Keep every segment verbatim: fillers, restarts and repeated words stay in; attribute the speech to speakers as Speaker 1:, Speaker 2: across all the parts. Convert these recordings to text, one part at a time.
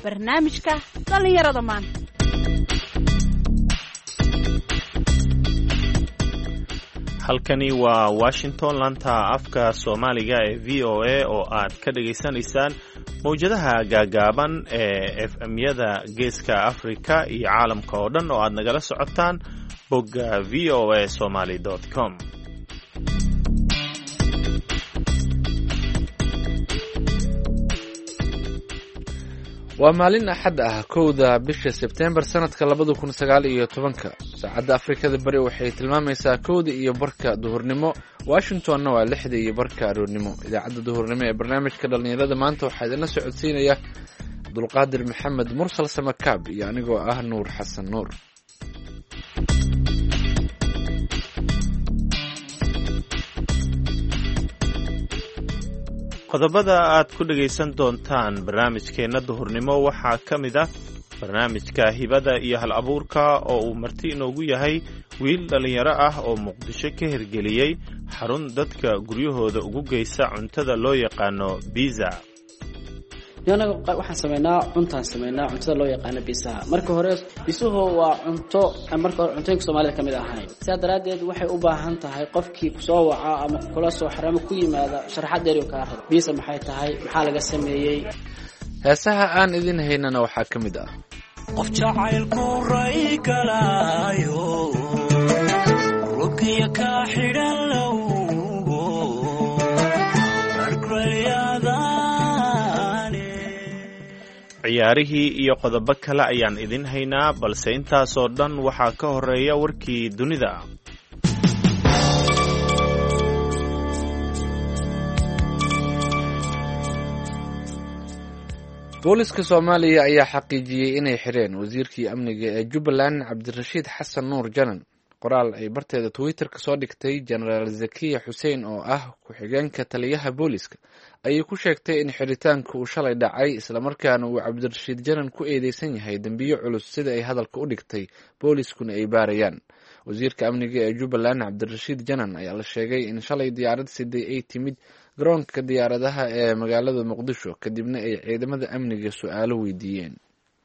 Speaker 1: barnaamijka dhallinyarada maanta.
Speaker 2: halkani waa Washington, laanta afka Soomaaliga ee V O A oo aad ka dhageysanaysaan mawjadaha gaagaaban ee F M-yada Geeska Afrika iyo caalamka oo dhan oo aad nagala socotaan bogga v o a somali dot com.
Speaker 3: waa maalin axad ah kowda bisha sebtembar sanadka labada kun sagaal iyo tobanka. saacadda afrikada bari waxay tilmaamaysaa kowda iyo barka duhurnimo, washingtonna waa lixda iyo barka aroornimo. idaacadda duhurnimo ee barnaamijka dhallinyarada maanta waxaa idinla socodsiinaya abdulqaadir maxamed mursal samakaab iyo anigoo ah nuur xasan nuur.
Speaker 2: qodobada aad ku dhagaysan doontaan barnaamijkeenna duhurnimo waxaa ka mid ah barnaamijka hibada iyo hal abuurka oo uu marti inoogu yahay wiil dhallinyaro ah oo muqdisho ka hirgeliyey xarun dadka guryahooda ugu geysa cuntada loo yaqaano biza.
Speaker 4: anaga waxaan sameynaa cuntaan sameynaa cuntada loo yaqaano bisaha. marka hore bisuhu waa cunto marka hore cuntooyinka Soomaalida kamid ahayn, sidaa daraadeed waxay u baahan tahay qofkii kusoo waca ama kula soo xaramo ku yimaada sharaxaad dheer oo ka rabo bisa maxay tahay, maxaa laga sameeyay.
Speaker 3: heesaha aan idin haynana waxaa ka mid ah
Speaker 5: qof jacaylku ray galaayo ruqiya ka xidhan lowgo arkrayada.
Speaker 2: ciyaarihii iyo qodobo kale ayaan idin haynaa, balse intaasoo dhan waxaa ka horeeya warkii dunida.
Speaker 3: booliska Soomaaliya ayaa xaqiijiyey inay xireen wasiirkii amniga ee Jubbaland Cabdirashiid Xasan Nuur Janan. qoraal ay barteeda Twitter ka soo dhigtay Generaal Zakiya Xuseen oo ah ku-xigeenka taliyaha booliska ayay ku sheegtay in xiritaanka uu shalay dhacay islamarkaana uu Cabdirashiid Janan ku eedeysan yahay dambiyo culus sida ay hadalka u dhigtay, booliskuna ay baarayaan. wasiirka amniga ee Jubbaland Cabdirashiid Janan ayaa la sheegay in shalay diyaarad siday ay timid garoonka diyaaradaha ee magaalada Muqdisho kadibna ay ciidamada amniga su'aalo weydiiyeen.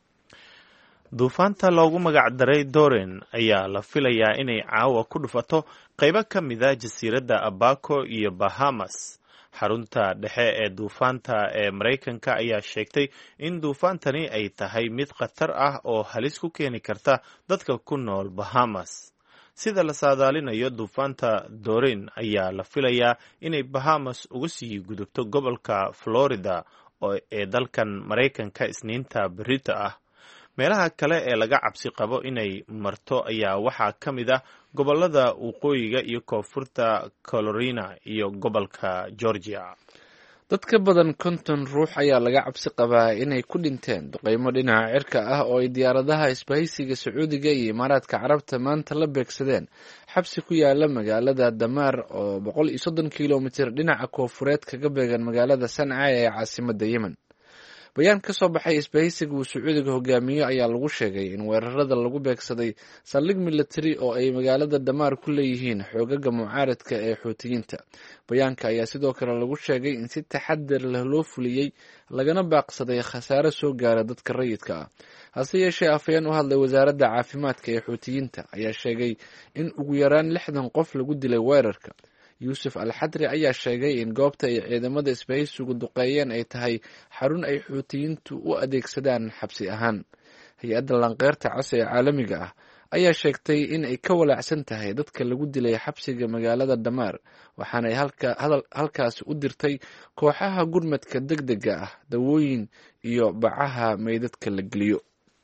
Speaker 2: duufaanta loogu magac daray Dorian ayaa la filayaa inay caawa ku dhufato qaybo ka mid ah jasiiradda Abaco iyo Bahamas. xarunta dhexe ee duufaanta ee Mareykanka ayaa sheegtay in duufaantani ay tahay mid khatar ah oo halis ku keeni karta dadka ku nool Bahamas. sida la saadaalinayo, duufaanta Dorian ayaa la filayaa inay Bahamas uga sii gudubto gobolka Florida ee dalkan Mareykanka isniinta berrito ah. meelaha kale ee laga cabsi qabo inay marto ayaa waxaa ka mid ah gobolada waqooyiga iyo koonfurta Carolina iyo gobolka Georgia.
Speaker 3: dad ka badan konton ruux ayaa laga cabsi qabaa inay ku dhinteen duqeymo dhinaca cirka ah oo ay diyaaradaha isbahaysiga Sacuudiga iyo Imaaraadka Carabta maanta la beegsadeen xabsi ku yaala magaalada Damaar oo boqol iyo soddon kiiloomitir dhinaca koonfureed kaga beegan magaalada Sanca ee caasimadda Yemen. bayaan ka soo baxay isbahaysiga uu Sacuudiga hogaamiyo ayaa lagu sheegay in weerarada lagu beegsaday saldhig military oo ay magaalada Damaar ku leeyihiin xoogaga mucaaradka ee Xuutiyiinta. bayaanka ayaa sidoo kale lagu sheegay in si taxadar leh loo fuliyey lagana baaqsaday khasaare soo gaara dadka rayidka ah. hase yeeshee afhayeen u hadlay wasaaradda caafimaadka ee Xuutiyiinta ayaa sheegay in ugu yaraan lixdan qof lagu dilay weerarka. yuusuf al-xadri ayaa sheegay in goobta ay ciidamada isbahaysigu duqeeyeen ay tahay xarun ay Xuutiyiintu u adeegsadaan xabsi ahaan. hay-adda lanqeyrta cas ee caalamiga ah ayaa sheegtay in ay ka walaacsan tahay dadka lagu dilay xabsiga magaalada Damaar, waxaanay halkaas u dirtay kooxaha gurmadka degdega ah, dawooyin iyo bacaha meydadka la geliyo.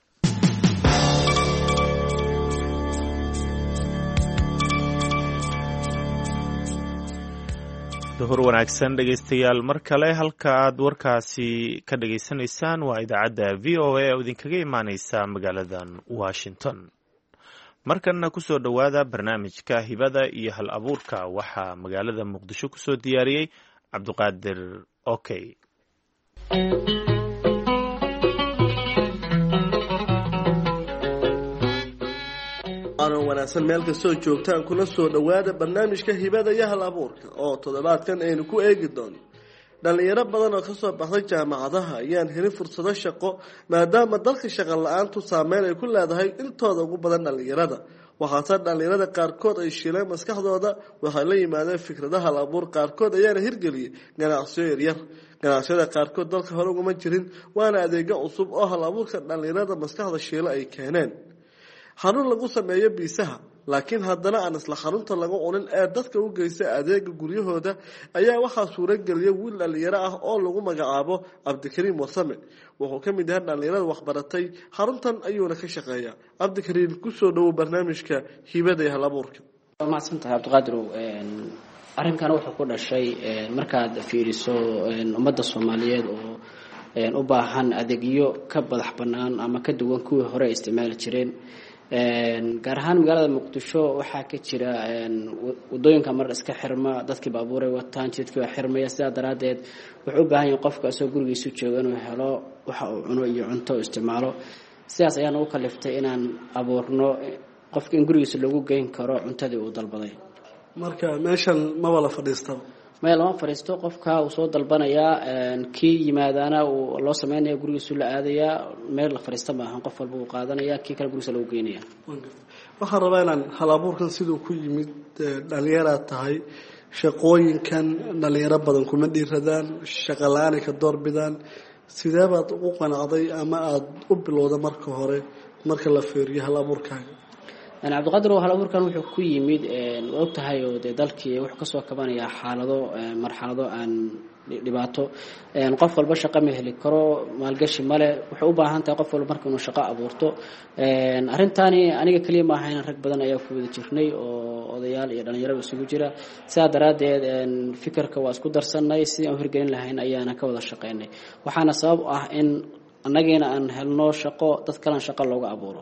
Speaker 2: duhur wanaagsan dhegaystayaal, mar kale halka aad warkaasi ka dhageysanaysaan waa idaacadda V O A oo idinkaga imaaneysa magaaladan Washington. markanna kusoo dhowaada barnaamijka hibada iyo hal abuurka. waxaa magaalada Muqdisho kusoo diyaariyey Cabdiqaadir Okay.
Speaker 6: ano wanaagsan meel kastoo joogtaan kuna soo dhowaada barnaamijka hibada iyo hal abuurka oo toddobaadkan aynu ku eegi doono dhalinyaro badan oo kasoo baxday jaamacadaha ayaan helin fursado shaqo maadaama dalka shaqo la-aantu saameyn ay ku leedahay intooda ugu badan dhalinyarada waxaase dhalinyarada qaarkood ay shiileen maskaxdooda waxay la yimaadeen fikradaha hal abuur qaarkood ayaana hirgeliyay ganacsiyo yaryar ganacsiyada qaarkood dalka hore uguma jirin waana adeegyo cusub oo hal abuurka dhalinyarada maskaxda shiilo ay keeneen xarun lagu sameeyo biisaha laakiin haddana aan isla xarunta lagu cunin ee dadka u geysta adeega guryahooda ayaa waxaa suurageliyay wiil dhalinyaro ah oo lagu magacaabo cabdikariim warsame wuxuu ka mid yahay dhalinyarada waxbaratay xaruntan ayuuna ka shaqeeyaa cabdikariim kusoo dhowow barnaamijka hibada iyo hal abuurka
Speaker 4: mahadsantahay cabdiqaadirow arrinkan wuxuu ku dhashay markaad fiiriso ummadda soomaaliyeed oo u baahan adeegyo ka madax bannaan ama ka duwan kuwii hore ay isticmaali jireen gaar ahaan magaalada muqdisho waxaa ka jira wadooyinka mar iska xirma dadkii baabuuray wataan jidkii waa xirmaya sidaa daraadeed wuxuu u baahan yahay qofka asoo gurigiisu jooga inuu helo waxa uu cuno iyo cunto u isticmaalo sidaas ayaan ugu kaliftay inaan abuurno qofka in gurigiisa lagu geyn karo cuntadii uu dalbaday
Speaker 6: marka meeshan ma wala fadhiistaba
Speaker 4: maya lama fadhiisto qofka uu soo dalbanayaa kii yimaadaana uu loo sameynaya gurigiisu la aadayaa meel la fadhiista maahan qof walba uu qaadanaya kii kale gurigiisa lagu geynaya
Speaker 6: waxaan rabaa inaan hal abuurkan siduu ku yimid dhalinyaraad tahay shaqooyinkan dhalinyaro badan kuma dhiiradaan shaqo la-aan ay ka doorbidaan sidee baad ugu qanacday ama aada u bilowda marka hore marka la feeriyo hal abuurkaaga
Speaker 4: cabdiqaadir hal abuurkan wuxuu ku yimid waa og tahay oo dee dalkii wuxuu kasoo kabanayaa xaalado marxalado aan dhibaato qof walba shaqo ma heli karo maalgashi male wuxuu u baahan tahay qof walba marka inuu shaqo abuurto arrintaani aniga keliya maaha in rag badan ayaa ku wada jirnay oo odayaal iyo dhalinyaraba isugu jira sidaa daraadeed fikirka waa isku darsanay sidii aan hirgelin lahayn ayaana ka wada shaqeynay waxaana sabab ah in annagiina aan helno shaqo dad kalena shaqo looga abuuro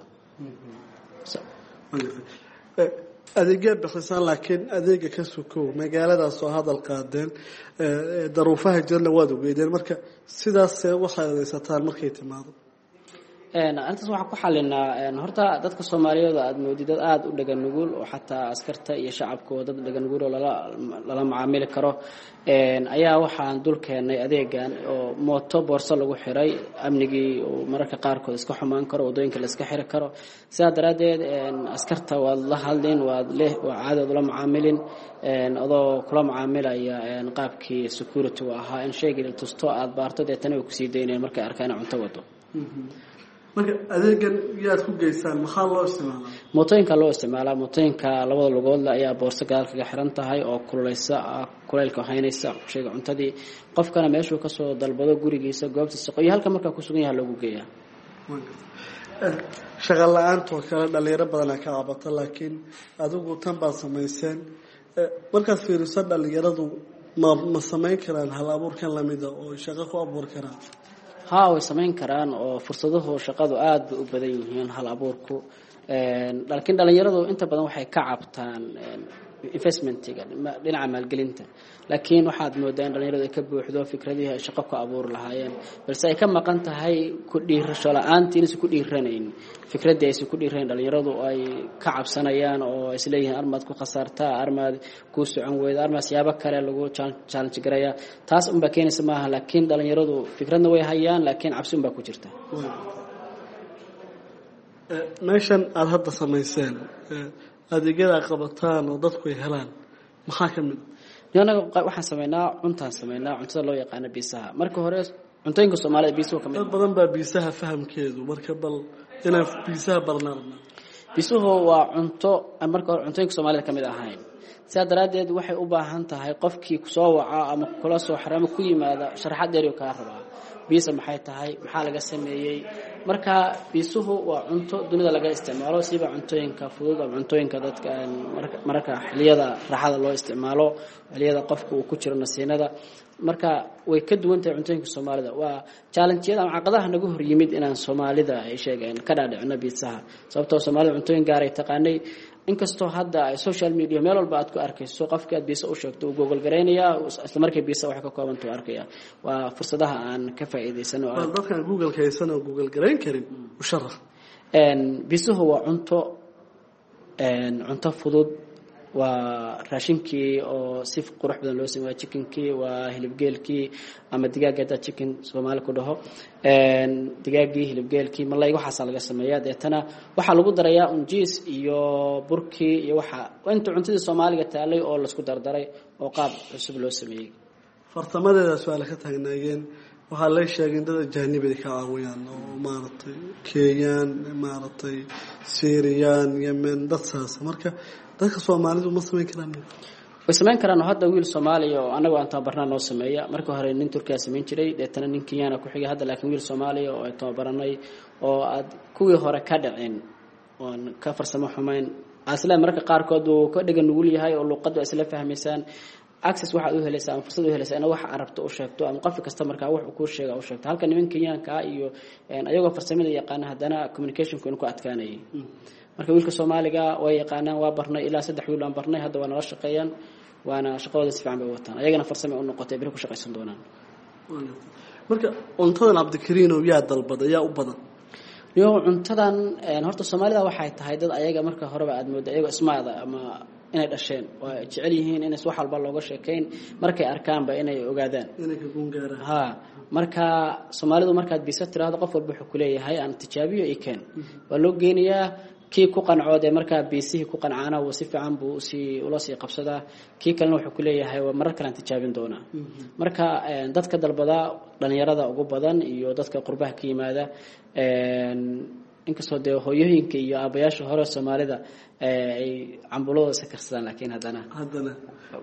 Speaker 6: adeegyaa bixisaan laakiin adeega ka sukow magaaladaas oo hadal qaadeen daruufaha jirna waad ogeydeen marka sidaasee waxay adeysataan markay timaado
Speaker 4: arrintaas waxaan ku xalinaa horta dadka soomaaliyeed aada moodid dad aada u dhagan nugul oo xataa askarta iyo shacabka oo dad dhagan nugul oo lala lala macaamili karo ayaa waxaan dul keenay adeegan oo mooto boorso lagu xiray amnigii oo mararka qaarkood iska xumaan karo wadooyinka la iska xiri karo sidaa daraadeed askarta waad la hadlin waad leh waa caadi ula macaamilin adoo kula macaamilaya qaabkii security ahaa in shaygii la tusto aada baarto deetana way kusii daynayeen markay arkaan cunto wado
Speaker 6: marka adeegan yaad ku geysaan maxaa loo isticmaalaa
Speaker 4: mootooyinka loo isticmaalaa mootooyinka labada lugoodle ayaa boorso gadaal kaga xiran tahay oo kululeysa kuleylka haynaysa shayga cuntadii qofkana meeshuu kasoo dalbado gurigiisa goobta shaqo iyo halka markaa kusugan yaha loogu geeyaa
Speaker 6: shaqa la-aantoo kale dhalinyaro badanaa ka cabata laakiin adigu tan baad samayseen markaad fiiriso dhalinyaradu ma ma samayn karaan hal abuurkan lamida oo shaqo ku abuur karaan
Speaker 4: haa way samayn karaan oo fursadahu shaqadu aada bay u badan yihiin hal abuurku laakiin dhalinyaradu inta badan waxay ka cabtaan investmentiga dhinaca maalgelinta laakiin waxaad moodaa in dhalinyaradu ay ka buuxdo fikradihii ay shaqo ku abuuri lahaayeen balse ay ka maqan tahay ku dhiirasho la-aantii inaysan ku dhiiranayn fikraddii aysan ku dhiiranayn dhalinyaradu ay ka cabsanayaan oo isleeyihiin armaad ku khasaartaa armaad kuu socon weyda armaad siyaabo kale lagu challenge garaya taas unbaa keenaysa maaha laakiin dhalinyaradu fikradna way hayaan laakiin cabsi unbaa ku jirta
Speaker 6: meeshan aada hadda samayseen adeegyada ay qabataan oo dadku ay helaan maxaa ka mid
Speaker 4: anaga waxaan sameynaa cuntaan sameynaa cuntada loo yaqaano biisaha marka hore cuntooyinka soomaalida biisuhu ka mid
Speaker 6: dad badan baa biisaha fahamkeedu marka bal inaan biisaha barnaarna
Speaker 4: biisuhu waa cunto marka hore cuntooyinka soomaalida ka mid ahayn sidaa daraadeed waxay u baahan tahay qofkii kusoo waca ama kula soo xiro ama ku yimaada sharaxad dheeriyo kaa rabaa biisa maxay tahay maxaa laga sameeyey marka biisuhu waa cunto dunida laga isticmaalo siba cuntooyinka fudud ama cuntooyinka dadka mararka xiliyada raaxada loo isticmaalo xiliyada qofka uu ku jiro nasiinada marka way ka duwan tahay cuntooyinka soomaalida waa challenge-yada ama caqabadaha nagu hor yimid inaan soomaalida ay sheegeen ka dhaadhicino biisaha sababtoo soomaalida cuntooyin gaar ay taqaanay inkastoo hadda social media meel walba aad ku arkayso qofkii aad biisa u sheegto uu google gareynayaa isla markii biisa waxay ka koobantu arkaya waa fursadaha aan ka faa'iidaysano
Speaker 6: dadkaan google haysan oo google gareyn karin u sharax
Speaker 4: biisuhu waa cunto cunto fudud waa raashinkii oo si qurux badan loo sameeyo chickenkii waa hilibgeelkii ama digaaga chicken Soomaali ku dhaho een digaagii hilibgeelkii malay waxa laga sameeyaa deetana waxa lagu darayaa unjiis iyo burkii iyo waxa inta cuntada Soomaaliga taalay oo la isku dardaray oo qaab cusub loo sameeyay
Speaker 6: fartamadeeda su'aal ka taagnaayeen waxa la sheegay in dad ajaanibada ka caawiyaan oo maartay Kenyan maartay Syrian Yemen dad saas marka dadka Soomaalidu ma sameyn karaan
Speaker 4: way sameyn karaan hadda wiil Soomaali oo anagu aan tababarnaa noo sameeya marka hore nin Turkiya sameyn jiray deetana nin Kenyan ku xigay hadda laakiin wiil Soomaali oo ay tababaranay oo aad kuwii hore ka dhaceen oo ka farsamo xumayn asla marka qaar kood uu ka dhigan nugul yahay oo luqadda isla fahmaysan access waxa uu helaysaa ama fursad uu helaysaa in wax arabto u sheegto ama qof kasta marka wax uu ku sheega u sheegto halka niman Kenyanka iyo ayagoo farsamada yaqaan hadana communication ku ku adkaanay marka wiilka Soomaaliga way yaqaanaan waa barnay ilaa saddex wiil aan barnay hadda waana la shaqeeyaan waana shaqadooda si fiican bay wataan ayagana farsamo u noqotay bari ku shaqeysan doonaan
Speaker 6: marka cuntadan Cabdikariin oo yaa dalbada yaa u badan
Speaker 4: iyo cuntadan horta Soomaalida waxay tahay dad ayaga marka horeba aad moodo ayaga ismaada ama inay dhasheen waa jecel yihiin in wax walba looga sheekeyn markay arkaan ba inay ogaadaan
Speaker 6: inay ka gungaaraan
Speaker 4: ha marka Soomaalidu markaad biisa tiraahdo qof walba wuxuu ku leeyahay aan tijaabiyo ay keen waa loo geenayaa kii ku qancooday marka biisihi ku qancaana uu si fiican buu si ula sii qabsadaa kii kalena wuxuu ku leeyahay waa marar kale tijaabin doona marka dadka dalbada dhalinyarada ugu badan iyo dadka qurbaha ka yimaada een inkastoo de hooyooyinka iyo aabayaasha hore Soomaalida ay cambulada sakarsadaan laakiin hadana
Speaker 6: hadana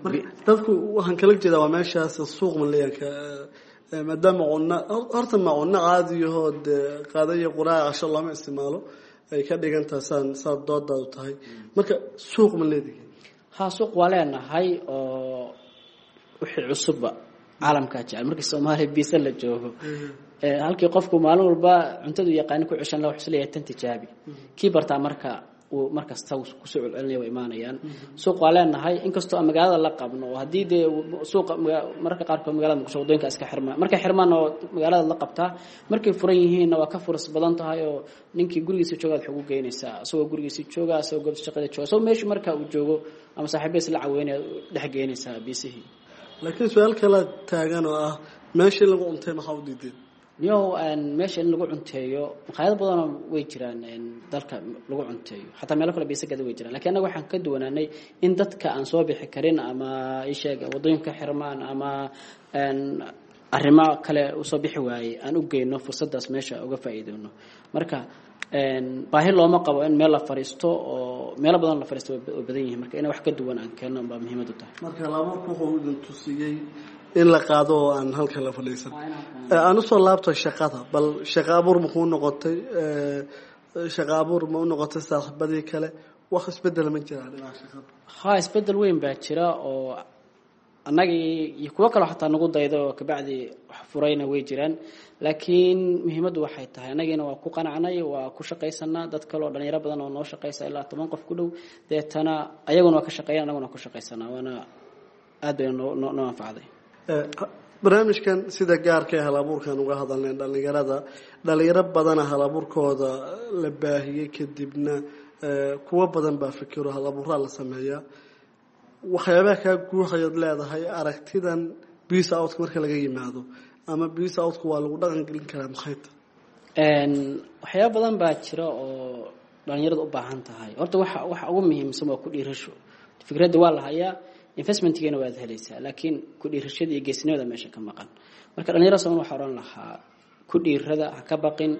Speaker 6: dadku waxaan kala jeedaa waa meeshaas suuq maleeyanka maadaama qonna horta ma qonna caadi oo qaadaya quraacad asha lama isticmaalo ay ka dhigantaa san saad dooda u tahay marka suuq ma leedahay
Speaker 4: ha suuq waleenahay oo wixii cusub caalamka jecel markii Soomaaliya biisa la joogo ee halkii qofku maalin walba cuntadu yaqaan ku cishan la wax isleeyahay tan tijaabi kii barta marka uu markaas taw ku soo celcelinaya way imaanayaan suuq waleenahay inkastoo magaalada la qabno hadii de suuq marka qaar ka magaalada ku soo wadooyinka iska xirmaan marka xirmaan oo magaalada la qabtaa markay furan yihiin waa ka fursad badan tahay oo ninkii gurigiisa jooga wax ugu geynaysa asoo gurigiisa jooga asoo goobta shaqada jooga soo meesha marka uu joogo ama saaxiibadiisa la caawinaya dhex geynaysa biisihi
Speaker 6: laakiin su'aal kala taagan oo ah meesha lagu cuntay maxaa u diiday
Speaker 4: niyo aan meesha lagu cunteeyo maqaayad badan way jiraan in dalka lagu cunteeyo hatta meel kale biisagada way jiraan laakiin anaga waxaan ka duwanaanay in dadka aan soo bixi karin ama isheeg wadooyinka xirmaan ama aan arrimo kale u soo bixi waayay aan u geeyno fursadaas meesha uga faa'iideyno marka een baahi looma qabo in meel la fariisto oo meel badan la fariisto oo badan yihiin marka in wax ka duwan aan keeno baa muhiimad u tahay
Speaker 6: marka laba koox oo idin tusiyay in la qaado aan halka la fadhiisan aan u soo laabto shaqada bal shaqo abuur ma ku noqotay ee shaqo abuur ma u noqotay saaxiibadii kale wax isbedel ma jiraan dhinaca shaqada
Speaker 4: ha isbedel weyn baa jira oo anagii iyo kuwa kale xataa nagu daydo ka bacdi wax furayna way jiraan laakiin muhiimadu waxay tahay anagina waa ku qanacnay waa ku shaqaysanaa dad kale oo dhalinyaro badan oo noo shaqaysa ilaa toban qof ku dhow deetana ayaguna waa ka shaqeeyaan anaguna ku shaqaysanaa waana aad bay noo noo anfacday
Speaker 6: barnaamijkan sida gaarka ah halabuurkan uga hadalnay dhalinyarada dhalinyaro badan halabuurkooda la baahiyay kadibna kuwa badan baa fikiro halabuura la sameeyaa waxyaabaha ka guuxayad leedahay aragtidan biis out marka laga yimaado ama biis out waa lagu dhaqan gelin karaa maxayta
Speaker 4: een waxyaabo badan baa jira oo dhalinyaradu u baahan tahay horta waxa waxa ugu muhiimsan waa ku dhiirasho fikradda waa la hayaa investment-geena waad helaysaa laakiin ku dhiirashada iyo geesinimada meesha ka maqan marka dhalinyarada Soomaaliya waxa oran lahaa ku dhiirada ha ka baqin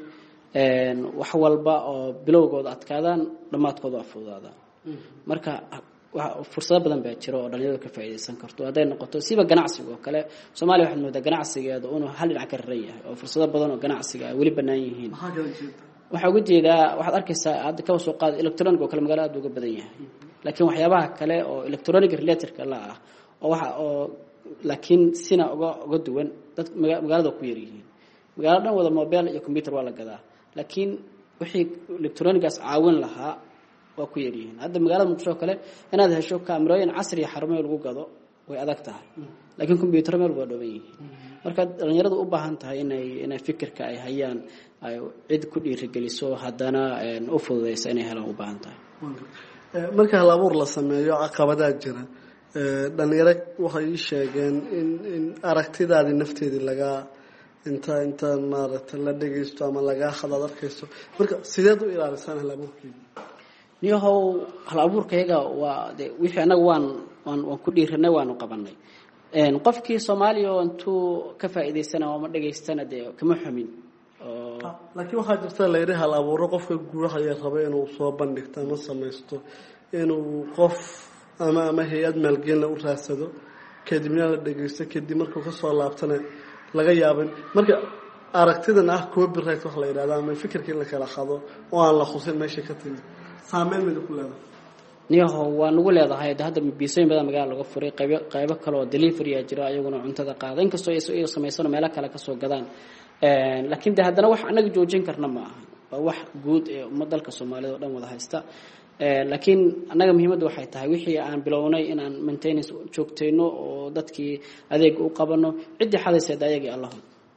Speaker 4: een wax walba oo bilowgooda adkaadaan dhamaadkooda waa fududaadaan marka fursado badan baa jira oo dhalinyarada ka faa'iideysan karto haday noqoto siba ganacsiga oo kale Soomaaliya waxaad moodaa ganacsigeeda inuu hal dhinac ka raran yahay oo fursado badan oo ganacsiga wali banaan yihiin waxa ugu jeedaa waxaad arkaysaa hadda ka soo qaad electronic oo kale magaalada uga badan yahay laakiin waxyaabaha kale oo electronic related ka la ah oo waxa oo laakiin sina uga uga duwan dad magaalada ku yar yihiin magaalada wada mobile iyo computer waa la gadaa laakiin wixii electronics caawin lahaa waa ku yar yihiin hadda magaalada muqdisho kale inaad hesho kaamirooyin casri ah xarumo lagu gado way adag tahay laakiin computer meel waa dhawan yihiin marka dhalinyaradu u baahan tahay inay inay fikirka ay hayaan ay cid ku dhiirigeliso hadana u fududeyso inay helaan u baahan tahay
Speaker 6: marka hal abuur la sameeyo caqabadaa jira dhalinyaro waxay ii sheegeen in in aragtidaadii nafteedii lagaa inta intaan maaragtay la dhegaysto ama lagaa hadaad arkayso marka sideed u ilaalisaan hal abuurkeeda
Speaker 4: niyahow hal abuurkayga waa de wixii anaga waan waan waan ku dhiiranay waanu qabanay qofkii soomaaliya oo intuu ka faa'iidaysana ama dhegaystana dee kama xumin
Speaker 6: laakiin waxaa jirta la yidhi hal abuuro qofka guurahaya raba inuu soo bandhigto ama samaysto inuu qof ama ama hay-ad maalgelina u raadsado kadibna la dhegaysto kadib markuu kasoo laabtana laga yaabin marka aragtidan ah copyright wax la yidhahda ama fikirka in la kala qado oo aan la khusin meesha ka timid saameyn mida ku leedahay
Speaker 4: niyaho waa nagu leedahay hadda biisooyin badan magaala laga furay qaybo qaybo kale oo delivery ah jira ayaguna cuntada qaada inkastoo ay samaysano meelo kale kasoo gadaan laakiin de haddana wax anaga joojin karna ma aha waa wax guud ee ummadda dalka Soomaalida oo dhan wada haysta laakiin anaga muhiimaddu waxay tahay wixii aan bilownay inaan maintenance joogteyno oo dadkii adeeg u qabano cidii xadaysa ayagii Allah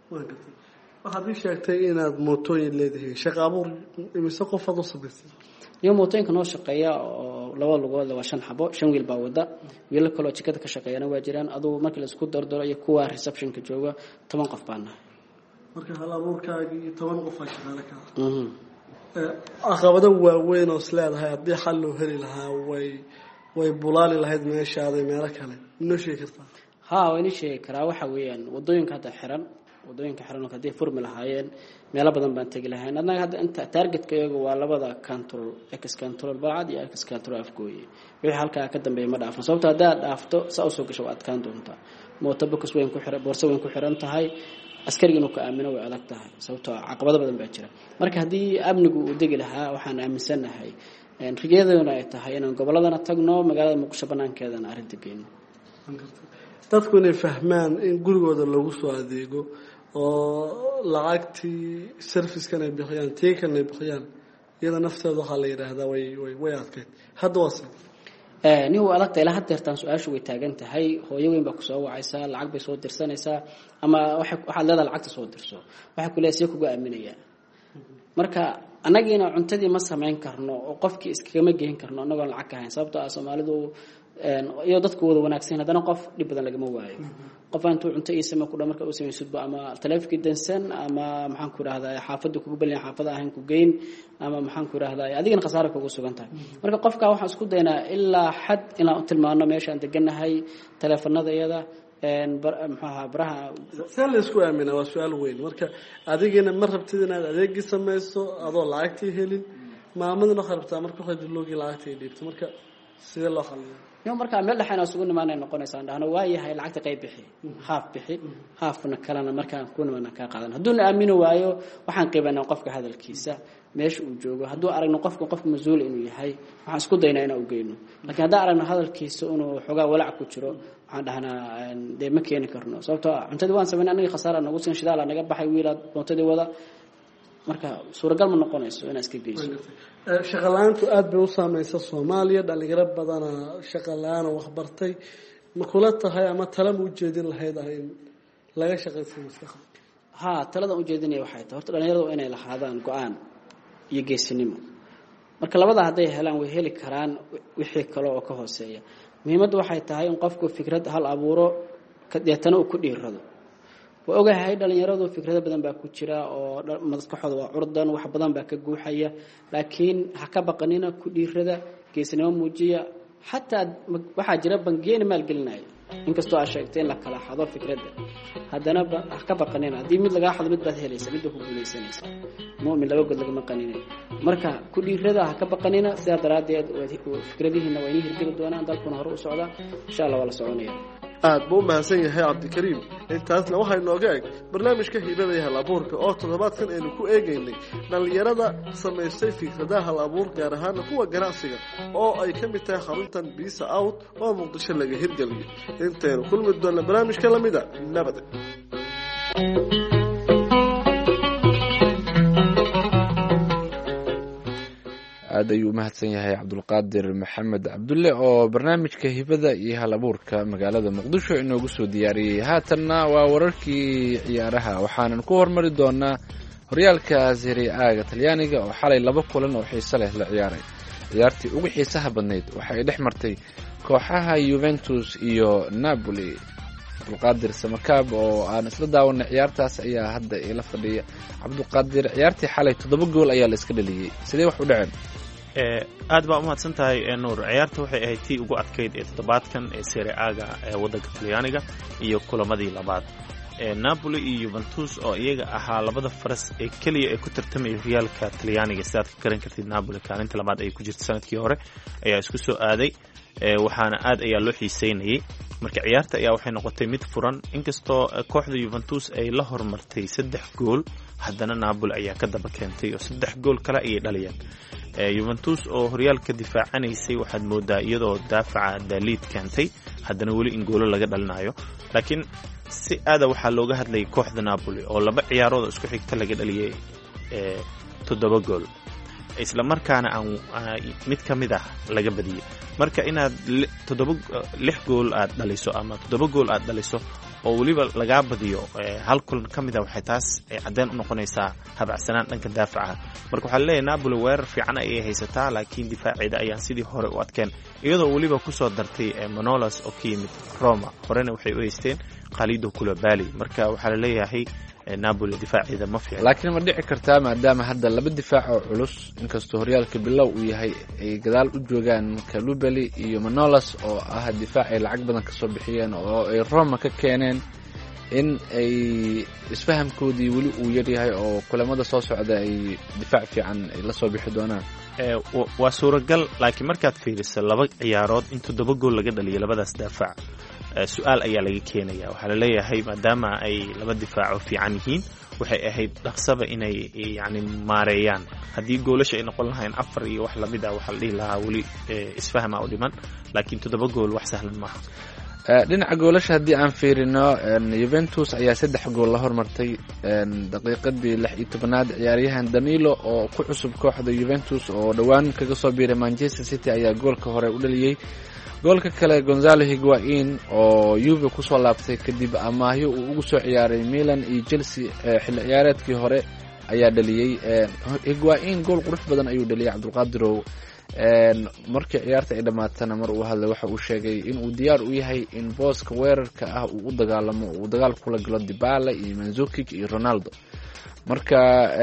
Speaker 6: waxaad ii sheegtay inaad mootooyin leedahay shaqo abuur imise qof aad u samaysay
Speaker 4: iyo mootooyinka noo shaqeeya oo laba lugood waa shan xabo shan wiil baa wada wiil kale oo jikada ka shaqeeyana waa jiraan aduu markii la isku dardaro iyo kuwa receptionka jooga toban qof baan nahay
Speaker 6: marka hal abuurkaagi iyo toban qof ay shaqaale ka ah caqabado waaweyn oo isleedahay haddii xal loo heli lahaa way way bulaali lahayd meeshaada meelo kale inoo sheegi kartaa
Speaker 4: haa way inoo sheegi karaa waxa weeyaan wadooyinka hadda xiran wadooyinka xiran oo hadii furmi lahaayeen meelo badan baan tagi lahayn anaga hadda inta targetka iyagu waa labada control x control baad iyo x control afgooye wixii halka ka dambeeyay ma dhaafan sababtoo hadaa dhaafto saa soo gasho waad kaan doontaa mooto box weyn ku xiran boorso weyn ku xiran tahay askariga inuu ka aamino way adag tahay sababtoo caqabado badan baa jira marka hadii amnigu uu degi lahaa waxaan aaminsanahay in rigeedana ay tahay inaan goboladana tagno magaalada Muqdisho banaankeedana arinta geeyno
Speaker 6: dadku inay fahmaan in gurigooda lagu soo adeego oo lacagtii service-kan ay bixiyaan teekan ay bixiyaan iyada nafteedu waxa la yiraahdaa way way way adkeyd hadda waase
Speaker 4: ee niyo adagta ilaa hadda taan su'aashu way taagan tahay hooyo weyn baa ku soo wacaysa lacag bay soo dirsanaysaa ama waxa waxa leedahay lacagta soo dirso waxa ku leeyahay kugu aaminaya marka anagina cuntadii ma sameyn karno oo qofkii iskaga geyn karno anagoo lacag ka hayn sababtoo ah Soomaalidu een iyo dadku wada wanaagsan hadana qof dib badan laga ma waayo qof aan tuu cunto iyo sameey ku dhamarka uu sameeyay ama taleefkii dansan ama maxaan ku raahdaa xaafadu kugu balin xaafada ahayn ku geyn ama maxaan ku raahdaa adigana khasaare kugu sugan tahay marka qofka waxaan isku daynaa ilaa xad inaan u tilmaano meeshaan deganahay taleefanada iyada een maxaa baraha
Speaker 6: sal isku aamina waa su'aal weyn marka adigina ma rabtid inaad adeegi sameeyso adoo lacagtii helin maamadna xarbtaa marka waxay loogi lacagtii dhiibto marka sidee loo xalliyo
Speaker 4: يوم مركا مeel dhaxayna isugu nimaanay noqonaysaa dhahna waa yahay lacagta qayb bixi haaf bixi haafna kalena marka ku nimaana ka qaadan haduu aamino waayo waxaan qiibanaa qofka hadalkiisa meesha uu joogo haduu aragno qofka qofka mas'uul inuu yahay waxaan isku daynaa inaan u geeyno laakiin hadaa aragno hadalkiisa inuu xogaa walaac ku jiro waxaan dhahnaa de ma keeni karno sababtoo cuntada waan sameynaa aniga khasaara nagu soo shidaal naga baxay wiilad mootadii wada marka suuragal ma noqonayso in iska geeyso
Speaker 6: shaqalaantu aad bay u saameeyay Soomaaliya dhalinyaro badan shaqalaan wax bartay ma kula tahay ama tala u jeedin lahayd in laga shaqeysto mustaqbal
Speaker 4: ha talada u jeedinay waxay tahay horta dhalinyaradu inay lahaadaan go'aan iyo geesinimo marka labada haday helaan way heli karaan wixii kale oo ka hooseeya muhiimaddu waxay tahay in qofku fikrad hal abuuro ka deetana uu ku dhiirado waa ogahay dhalinyaradu fikrado badan baa ku jira oo madaxkooda waa urdan wax badan baa ka guuxaya laakiin ha ka baqanina ku dhiirada geesnimo muujiya hatta waxa jira bangeena maal gelinay inkastoo ay sheegteen la kala xado fikrada hadana ha ka baqanina hadii mid laga xado mid baad helaysa mid ku guuleysanaysa muumin laba god laga maqanina marka ku dhiirada ha ka baqanina sida daraadeed fikradihiina waa inay hirgeli doonaan dalkuna hore u socda insha Allah wala soconaya
Speaker 6: aad buu mahadsan yahay Cabdikariim intaasna waxa inooga eeg barnaamijka hibada hal abuurka oo toddobaadkan aynu ku eegaynay dhalinyarada sameystay fikradaha hal abuur gaar ahaan kuwa ganacsiga oo ay ka mid tahay xaruntan Pizza Out oo Muqdisho laga hirgeliyay intaynu kulmi doona barnaamijka lamida nabad
Speaker 3: aad ayuu mahadsan yahay Cabdulqaadir Maxamed Cabdulle oo barnaamijka hibada iyo hal abuurka magaalada Muqdisho inoogu soo diyaariyay haatanna waa wararkii ciyaaraha waxaanan ku hormari doonaa horyaalka Serie A Talyaaniga oo xalay laba kulan oo xiiso leh la ciyaaray ciyaartii ugu xiisaha badnayd waxa ay dhex martay kooxaha Juventus iyo Napoli. Cabdulqaadir Samakaab oo aan isla daawanay ciyaartaas ayaa hadda ila fadhiya. Cabdulqaadir, ciyaartii xalay toddoba gool ayaa la iska dhaliyay, sidee wax u dhaceen?
Speaker 2: ee aad baa u mahadsan tahay nuur. ciyaarta waxay ahayd tii ugu adkayd ee toddobaadkan ee Serie A-ga ee waddanka Talyaaniga iyo kulamadii labaad. ee Napoli iyo Juventus oo iyaga ahaa labada faras ee kaliya ee ku tartamay horyaalka Talyaaniga, sidaad ka garan kartid Napoli kaalinta labaad ay ku jirtay sanadkii hore ayaa isku soo aaday, ee waxaana aad ayaa loo xiiseynayay. marka ciyaarta ayaa waxay noqotay mid furan, inkastoo kooxda Juventus ay la hormartay saddex gool, haddana Napoli ayaa ka daba keentay oo saddex gool kale ayay dhaliyeen. ee Juventus oo horyaalka difaacanaysay waxaad moodaa iyadoo daafaca Dalit keentay, haddana weli in goolo laga dhalinayo. laakiin si aada waxaa looga hadlayay kooxda Napoli oo laba ciyaarood isku xigta laga dhaliyay ee toddoba gool, isla markaana aan mid ka mid ah laga badiyay. marka inaad toddoba lix gool aad dhaliso ama toddoba gool aad dhaliso oo weliba lagaa badiyo hal kulan ka mid ah, waxay taas caddeyn u noqonaysaa habacsanaan dhanka daafaca. marka waxaa leeyahay Napoli weerar fiican ayay haysataa, laakiin difaaceeda ayaan sidii hore u adkeen, iyadoo weliba kusoo dartay Manolas oo ka yimid Roma. horena waxay u haysteen Khalido Koulibaly, marka waxaa la leeyahay Napoli difaaceeda ma fiicna.
Speaker 3: laakiin ma dhici kartaa maadaama hadda laba difaac oo culus, inkastoo horyaalka bilow uu yahay, ay gadaal u joogaan Koulibaly iyo Manolas oo ah difaac ay lacag badan ka soo bixiyeen oo ay Roma ka keeneen, in ay isfahamkoodii weli uu yar yahay oo kulamada soo socda ay difaac fiican ay la soo bixi doonaan?
Speaker 2: ee waa suuragal, laakiin markaad fiiriso laba ciyaarood in toddoba gool laga dhaliyo labadaas daafac, su-aal ayaa laga keenaya. waxaa la leeyahay maadaama ay laba difaaco fiican yihiin, waxay ahayd dhaqsaba inay yani maareeyaan. haddii goolasha ay noqon lahayn afar iyo wax lamid ah, waxaa la dhihi lahaa weli isfahama u dhiman, laakiin toddoba gool wax sahlan maaha.
Speaker 3: dhinaca goolasha haddii aan fiirino, Juventus ayaa saddex gool la hormartay daqiiqadii lix iyo tobanaad. ciyaaryahan Danilo oo ku cusub kooxda Juventus oo dhowaan kaga soo biiray Manchester City ayaa goolka hore u dhaliyay. goolka kale Gonzalo Higuain oo Juve kusoo laabtay kadib amaahyo uu ugu soo ciyaaray Milan iyo Chelsea xilli ciyaareedkii hore ayaa dhaliyay. Higuain gool qurux badan ayuu dhaliyay Cabdulqaadirow. markii ciyaarta ay dhamaatana mar uu hadlay waxa uu sheegay in uu diyaar u yahay in booska weerarka ah uu u dagaalamo, uu dagaal kula galo Dybala iyo Mandzukic iyo Ronaldo. marka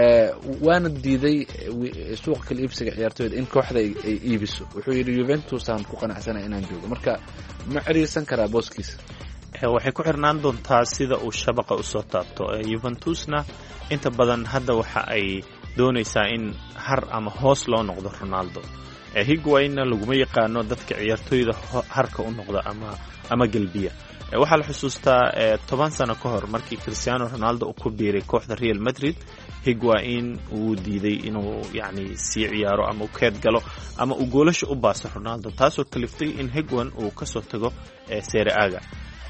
Speaker 3: waana diiday suuqa kala iibsiga ciyaartooyda in kooxda ay iibiso. wuxuu yidhi Juventus aan ku qanacsanahay inaan joogo, marka ma ciriirsan karaa booskiisa?
Speaker 2: waxay ku xirnaan doontaa sida uu shabaqa usoo taabto. Juventusna inta badan hadda waxa ay doonaysaa in har ama hoos loo noqdo Ronaldo. Higuainna laguma yaqaano dadka ciyaartooyda harka u noqda ama ama galbiya. waxaa la xusuustaa toban sano ka hor markii Cristiano Ronaldo uu ku biiray kooxda Real Madrid, Higuain uu diiday inuu yani sii ciyaaro ama uu keed galo ama uu goolasha u baaso Ronaldo, taasoo kaliftay in Higuain uu kasoo tago Serie A-ga.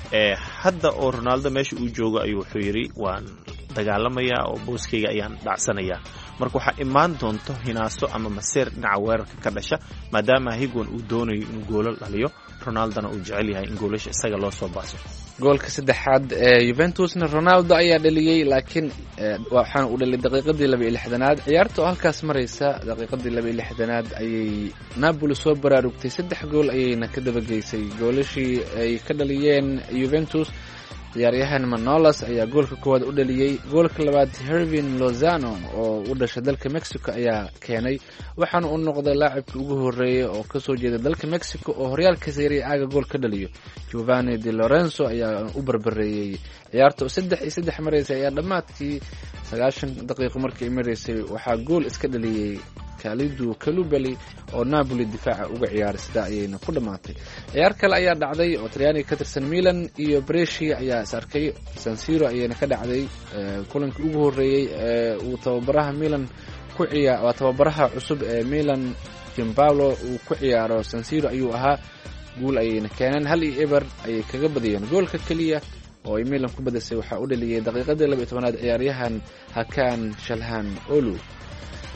Speaker 2: hadda oo Ronaldo meesha uu joogo ayuu wuxuu yidhi waan dagaalamayaa oo booskayga ayaan dhacsanayaa. marka waxaa imaan doonto hinaaso ama maseer dhinaca weerarka ka dhasha, maadaama Higuain uu doonayo inuu goolo dhaliyo, Ronaldona uu jecel yahay in goolasha isaga loo soo baaso.
Speaker 3: goolka saddexaad ee Juventusna Ronaldo ayaa dhaliyay, laakiin waxaan uu dhaliyay daqiiqadii laba iyo lixdanaad. ciyaarta oo halkaas maraysa daqiiqadii laba iyo lixdanaad ayay Napoli soo baraarugtay, saddex gool ayayna ka dabageysay goolashii ay ka dhaliyeen Juventus. ciyaaryahan Manolas ayaa goolka koowaad u dhaliyay. goolka labaad Hervin Lozano oo u dhashay dalka Mexico ayaa keenay, waxaana uu noqday laacibkii ugu horeeyay oo kasoo jeeda dalka Mexico oo horyaalka Serie A-ga gool ka dhaliyo. Giovanni Di Lorenzo ayaa u barbareeyay ciyaarta oo saddex iyo saddex maraysay, ayaa dhammaadkii sagaashan daqiiqo markii ay maraysay waxaa gool iska dhaliyay Khalido Koulibaly oo Napoli difaaca uga ciyaaray, sida ayayna ku dhamaatay. ciyaar kale ayaa dhacday oo Talyaaniga ka tirsan, Milan iyo Brescia ayaa is arkay. San Siro ayayna ka dhacday kulankii ugu horeeyay ee uu tababaraha Milan ku ciyaar waa tababaraha cusub ee Milan Gianpaolo uu ku ciyaaro San Siro ayuu ahaa. guul ayayna keeneen, hal iyo eber ayay kaga badiyeen. goolka kaliya oo ay Milan ku badisay waxaa u dhaliyay daqiiqadii laba iyo tobanaad ciyaaryahan Hakan Shalhan Olu.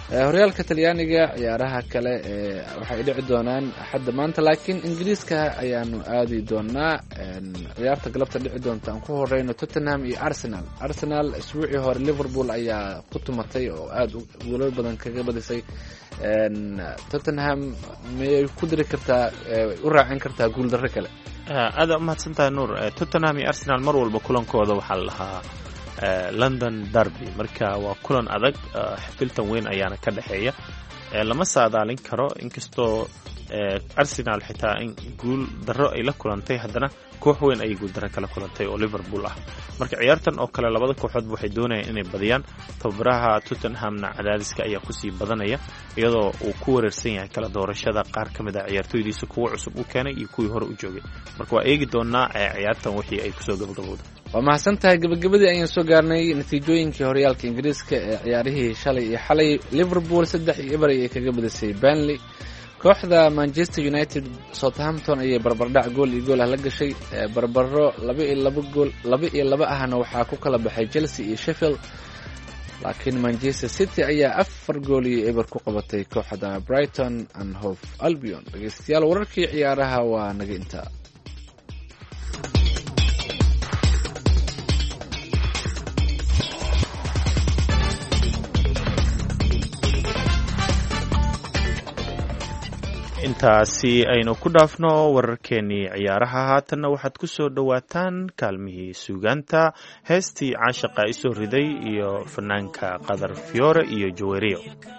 Speaker 3: horyaalka talyaaniga ciyaaraha kale ee waxay dhici doonaan axadda maanta, laakiin ingiriiska ayaanu aadi doonaa. ciyaarta galabta dhici doonta aan ku horeyno Tottenham iyo Arsenal. Arsenal isbuucii hore Liverpool ayaa ku tumatay oo aada guulo badan kaga badisay. Tottenham miyay ku diri kartaa u raacin kartaa guul darro kale?
Speaker 2: aada umahadsantahay nuur. Tottenham iyo Arsenal mar walba kulankooda waxaa la lahaa London derby, marka waa kulan adag, xifiltan weyn ayaana ka dhexeeya. lama saadaalin karo, inkastoo Arsenal xitaa in guul darro ay la kulantay, haddana koox weyn ayay guul darro kala kulantay oo Liverpool ah. marka ciyaartan oo kale labada kooxood waxay doonayaan inay badiyaan. tababaraha Tottenhamna cadaadiska ayaa kusii badanaya, iyadoo uu ku wareersan yahay kala doorashada qaar ka mid ah ciyaartooydiisa kuwa cusub u keenay iyo kuwii hore u joogay. marka waa eegi doonaa ciyaartan wixii ay kusoo gabagabowda.
Speaker 3: waa mahadsan tahay. gabagabadii ayaan soo gaarnay natiijooyinkii horyaalka ingiriiska ee ciyaarihii shalay iyo xalay. Liverpool saddex iyo eber ayay kaga badisay Burnley. kooxda Manchester United Southampton ayay barbardhac gool iyo gool ah la gashay. barbaro laba iyo laba gool laba iyo laba ahna waxaa ku kala baxay Chelsea iyo Sheffield, laakiin Manchester City ayaa afar gool iyo eber ku qabatay kooxda Brighton and Hove Albion. dhegeystayaal, wararkii ciyaaraha waa naga intaa.
Speaker 2: intaasi aynu ku dhaafno wararkeenii ciyaaraha. haatanna waxaad ku soo dhowaataan kaalmihii suugaanta, heestii caashaqa isoo riday iyo fanaanka qadar fiyoore iyo jaweriyo.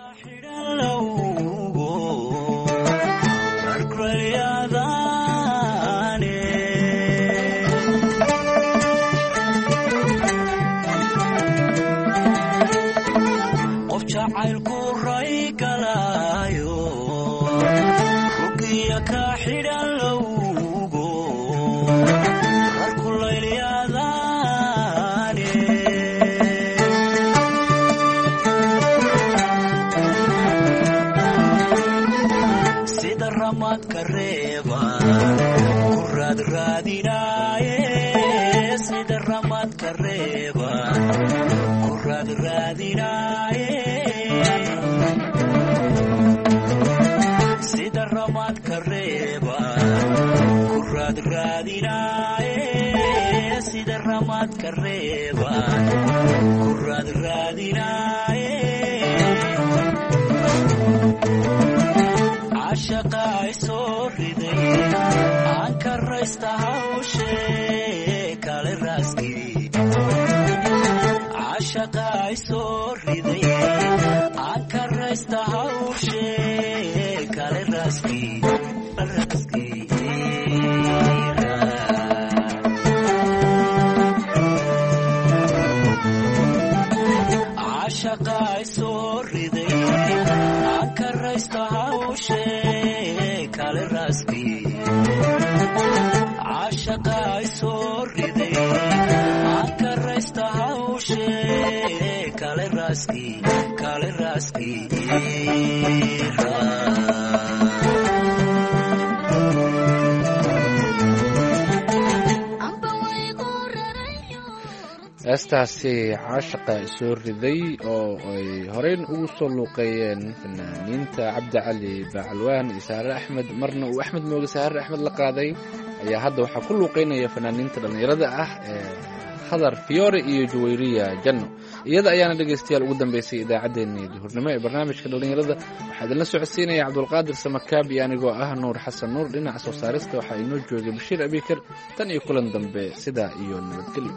Speaker 2: heestaasi caashaqa isoo riday oo ay horeyn ugu soo luuqeeyeen fanaaniinta cabdicali bacalwaan iyo saare axmed, marna uu axmed mooge saare axmed la qaaday, ayaa hadda waxaa ku luuqeynaya fanaaniinta dhallinyarada ah ee khadar fiyoore iyo jaweriya janno. iyada ayaana dhegeystayaal ugu dambeysay idaacaddeenii duhurnimo ee barnaamijka dhallinyarada. waxaa idinla socodsiinaya cabdulqaadir samakaab iyo anigoo ah nuur xasan nuur. dhinaca soo saarista waxaa inoo joogay bashiir abikar. tan iyo kulan dambe, sidaa iyo nabadgelyo.